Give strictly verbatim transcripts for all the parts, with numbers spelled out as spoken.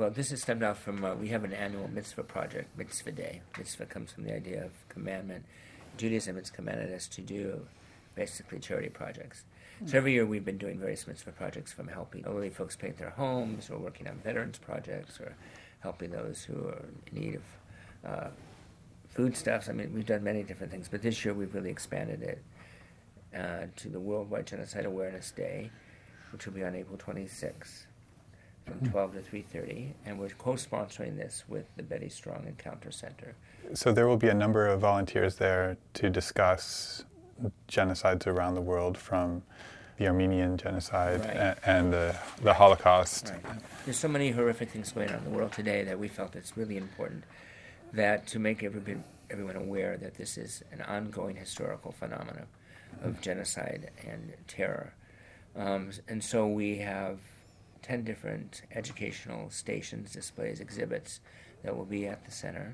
Well, this is stemmed out from, uh, we have an annual mitzvah project, Mitzvah Day. Mitzvah comes from the idea of commandment. Judaism has commanded us to do basically charity projects. So every year we've been doing various mitzvah projects, from helping elderly folks paint their homes, or working on veterans projects, or helping those who are in need of uh, foodstuffs. I mean, we've done many different things, but this year we've really expanded it uh, to the Worldwide Genocide Awareness Day, which will be on April twenty-sixth from twelve to three thirty, and we're co-sponsoring this with the Betty Strong Encounter Center. So there will be a number of volunteers there to discuss genocides around the world, from the Armenian genocide Right. and, and the, the Holocaust. Right. There's so many horrific things going on in the world today that we felt it's really important that to make everyone, everyone aware that this is an ongoing historical phenomenon of genocide and terror. Um, and so we have ten different educational stations, displays, exhibits that will be at the center,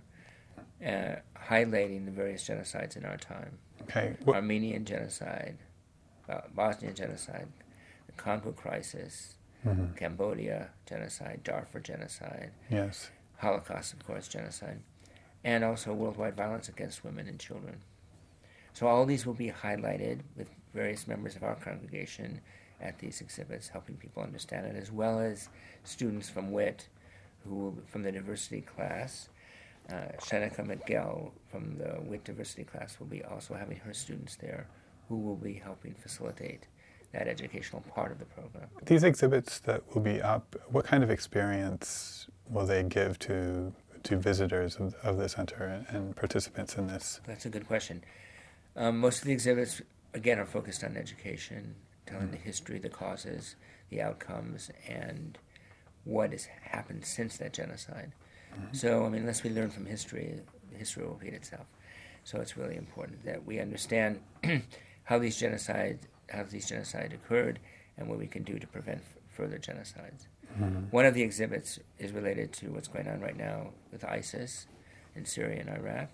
uh, highlighting the various genocides in our time. Okay. What, Armenian genocide, uh, Bosnian genocide, the Congo crisis, mm-hmm. Cambodia genocide, Darfur genocide, Yes. Holocaust, of course, genocide, and also worldwide violence against women and children. So all these will be highlighted with various members of our congregation at these exhibits, helping people understand it, as well as students from W I T, who will, from the diversity class. Uh, Shanika McGill from the W I T diversity class will be also having her students there, who will be helping facilitate that educational part of the program. These exhibits that will be up, what kind of experience will they give to to visitors of, of the center and, and participants in this? That's a good question. Um, most of the exhibits, again, are focused on education, telling mm-hmm. the history, the causes, the outcomes, and what has happened since that genocide. Mm-hmm. So, I mean, unless we learn from history, history will repeat itself. So it's really important that we understand how these genocides, how these genocide occurred, and what we can do to prevent f- further genocides. Mm-hmm. One of the exhibits is related to what's going on right now with ISIS in Syria and Iraq,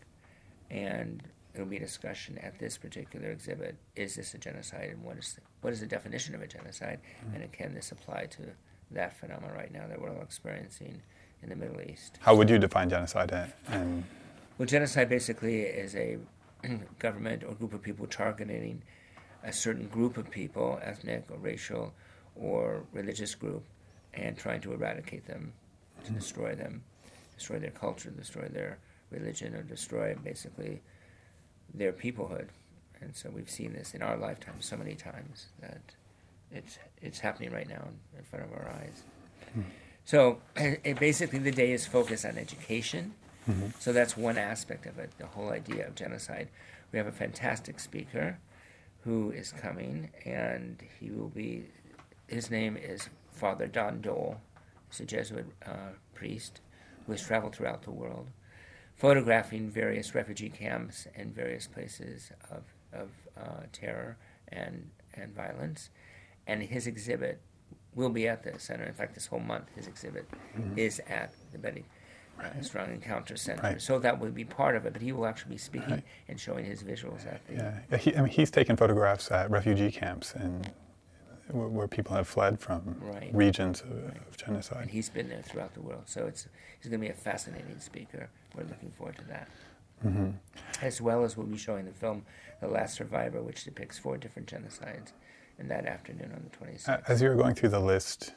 and there will be a discussion at this particular exhibit: is this a genocide, and what is the, what is the definition of a genocide, mm-hmm. and can this apply to that phenomenon right now that we're all experiencing in the Middle East? How would you define genocide? And well, genocide basically is a government or group of people targeting a certain group of people, ethnic or racial or religious group, and trying to eradicate them, to mm-hmm. destroy them, destroy their culture, destroy their religion, or destroy basically their peoplehood. And so we've seen this in our lifetime so many times that it's it's happening right now in, in front of our eyes. Mm-hmm. So it, basically the day is focused on education. Mm-hmm. So that's one aspect of it, the whole idea of genocide. We have a fantastic speaker who is coming, and he will be, his name is Father Don Dole. He's a Jesuit uh, priest who has traveled throughout the world, photographing various refugee camps and various places of, of uh, terror and, and violence. And his exhibit will be at the center. In fact, this whole month, his exhibit mm-hmm. is at the Betty uh, right. Strong Encounter Center. Right. So that will be part of it, but he will actually be speaking right. and showing his visuals at the... Yeah, he, I mean, he's taken photographs at refugee camps and where, where people have fled from right. regions of, right. of genocide. And he's been there throughout the world, so it's he's going to be a fascinating speaker. We're looking forward to that. Mm-hmm. As well as we'll be showing the film The Last Survivor, which depicts four different genocides, and that afternoon on the twenty-sixth. As you were going through the list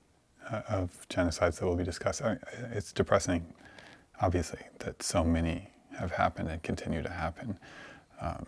uh, of genocides that will be discussed, I mean, it's depressing, obviously, that so many have happened and continue to happen. Um,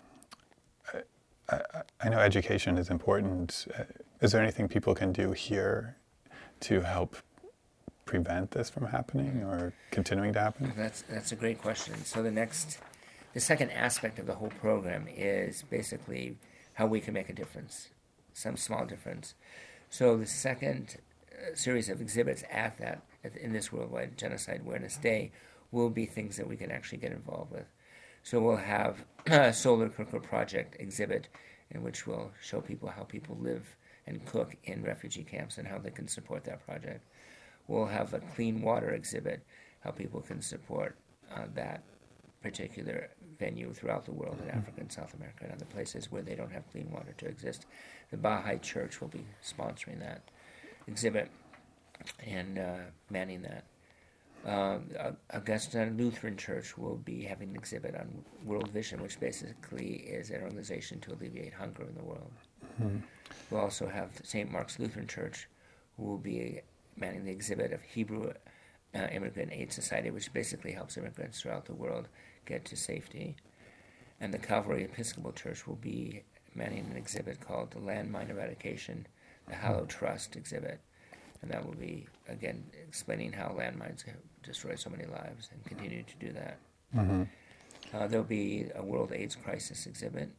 I, I, I know education is important. Is there anything people can do here to help prevent this from happening or continuing to happen? That's that's a great question. So the next, the second aspect of the whole program is basically how we can make a difference, some small difference. So the second uh, series of exhibits at that, at, in this Worldwide Genocide Awareness Day, will be things that we can actually get involved with. So we'll have a Solar Cooker Project exhibit in which we'll show people how people live and cook in refugee camps and how they can support that project. We'll have a Clean Water exhibit, how people can support uh, that particular venue throughout the world in Africa and South America and other places where they don't have clean water to exist. The Baha'i Church will be sponsoring that exhibit. and uh, manning that. Uh, Augusta Lutheran Church will be having an exhibit on World Vision, which basically is an organization to alleviate hunger in the world. Mm-hmm. We'll also have Saint Mark's Lutheran Church, who will be manning the exhibit of Hebrew uh, Immigrant Aid Society, which basically helps immigrants throughout the world get to safety. And the Calvary Episcopal Church will be manning an exhibit called the Landmine Eradication, the Hallowed Trust exhibit. And that will be, again, explaining how landmines have destroyed so many lives and continue to do that. Mm-hmm. Uh, there'll be a World AIDS Crisis exhibit.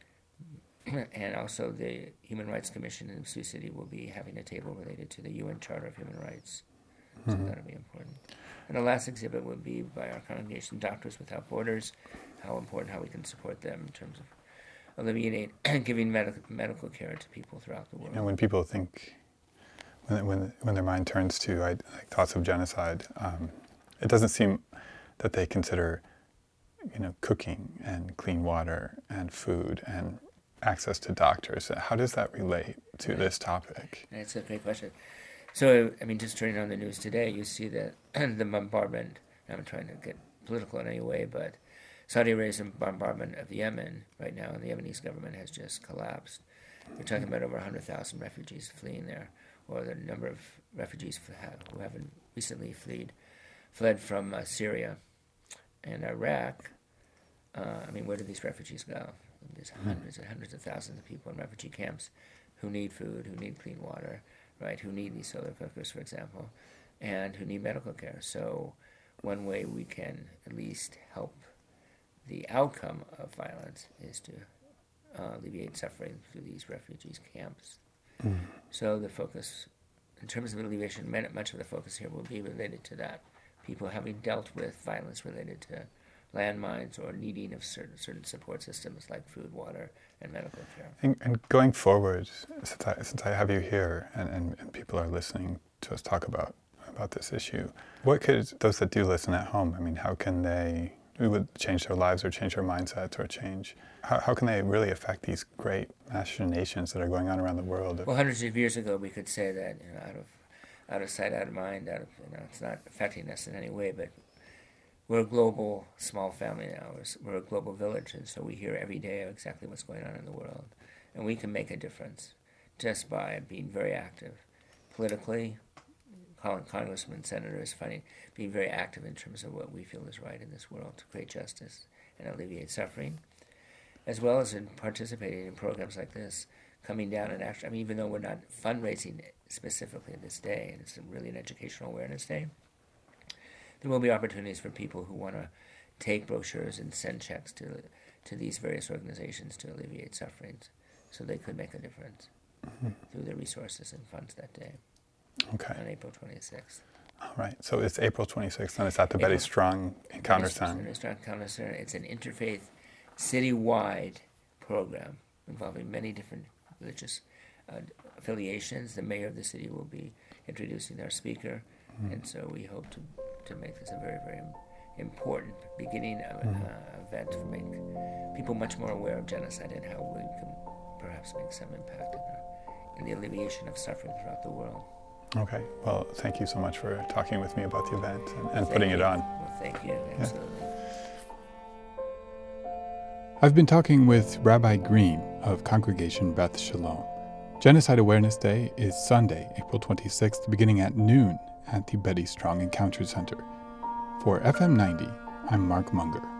And also the Human Rights Commission in Sioux City will be having a table related to the U N Charter of Human Rights. So mm-hmm. that'll be important. And the last exhibit will be by our congregation, Doctors Without Borders, how important, how we can support them in terms of alleviating, giving medical, medical care to people throughout the world. And when people think... When, when when their mind turns to like, thoughts of genocide, um, it doesn't seem that they consider, you know, cooking and clean water and food and access to doctors. How does that relate to right. this topic? That's a great question. So, I mean, just turning on the news today, you see that the bombardment, I'm trying to get political in any way, but Saudi Arabia's bombardment of Yemen right now, and the Yemenese government has just collapsed. We're talking about over one hundred thousand refugees fleeing there, or the number of refugees who haven't recently fled, fled from uh, Syria and Iraq. Uh, I mean, where do these refugees go? There's hundreds and hundreds of thousands of people in refugee camps who need food, who need clean water, right? Who need these solar cookers, for example, and who need medical care. So one way we can at least help the outcome of violence is to uh, alleviate suffering through these refugees camps. Mm. So the focus, in terms of alleviation, much of the focus here will be related to that. People having dealt with violence related to landmines or needing of certain certain support systems like food, water, and medical care. And, and going forward, since I, since I have you here and, and, and people are listening to us talk about, about this issue, what could those that do listen at home, I mean, how can they we would change their lives or change their mindsets or change, how, how can they really affect these great machinations that are going on around the world? Well, hundreds of years ago, we could say that, you know, out of out of sight, out of mind, out of, you know, it's not affecting us in any way, but we're a global small family now. We're, we're a global village, and so we hear every day exactly what's going on in the world. And we can make a difference just by being very active politically, calling congressmen, senators, fighting, being very active in terms of what we feel is right in this world to create justice and alleviate suffering, as well as in participating in programs like this, coming down and actually, I mean, even though we're not fundraising specifically this day, and it's really an educational awareness day, there will be opportunities for people who want to take brochures and send checks to to these various organizations to alleviate sufferings, so they could make a difference mm-hmm. through their resources and funds that day. Okay. On April twenty-sixth. All right. So it's April twenty-sixth, and it's at the April, Betty Strong Encounter Center. Betty Strong Encounter Center. It's an interfaith, citywide program involving many different religious uh, affiliations. The mayor of the city will be introducing our speaker, mm-hmm. and so we hope to to make this a very, very important beginning of an mm-hmm. uh, event to make people much more aware of genocide and how we can perhaps make some impact in, our, in the alleviation of suffering throughout the world. Okay. Well, thank you so much for talking with me about the event and, and putting you. it on. Well, thank you. Absolutely. Yeah. I've been talking with Rabbi Green of Congregation Beth Shalom. Genocide Awareness Day is Sunday, April twenty-sixth, beginning at noon at the Betty Strong Encounter Center. For F M ninety, I'm Mark Munger.